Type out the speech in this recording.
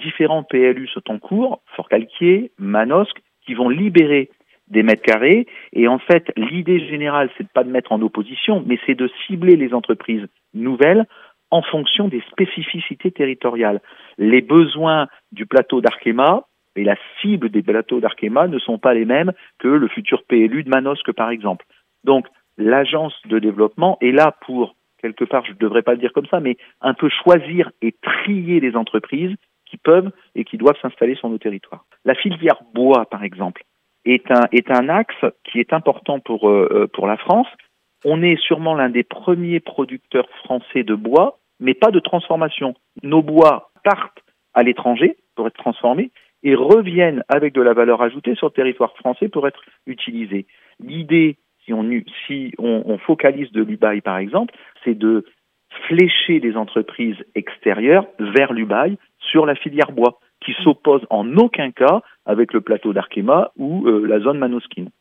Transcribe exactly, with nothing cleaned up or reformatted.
différents P L U sont en cours, Forcalquier, Manosque, qui vont libérer des mètres carrés. Et en fait, l'idée générale, c'est de pas de mettre en opposition, mais c'est de cibler les entreprises nouvelles en fonction des spécificités territoriales. Les besoins du plateau d'Arkema et la cible des plateaux d'Arkema ne sont pas les mêmes que le futur P L U de Manosque, par exemple. Donc, l'agence de développement est là pour, quelque part, je ne devrais pas le dire comme ça, mais un peu choisir et trier les entreprises qui peuvent et qui doivent s'installer sur nos territoires. La filière bois, par exemple, est un, est un axe qui est important pour, euh, pour la France. On est sûrement l'un des premiers producteurs français de bois, mais pas de transformation. Nos bois partent à l'étranger pour être transformés et reviennent avec de la valeur ajoutée sur le territoire français pour être utilisés. L'idée, si on, si on, on focalise de l'Ubail par exemple, c'est de flécher les entreprises extérieures vers l'Ubail sur la filière bois, qui s'oppose en aucun cas avec le plateau d'Arkema ou euh, la zone manosquine.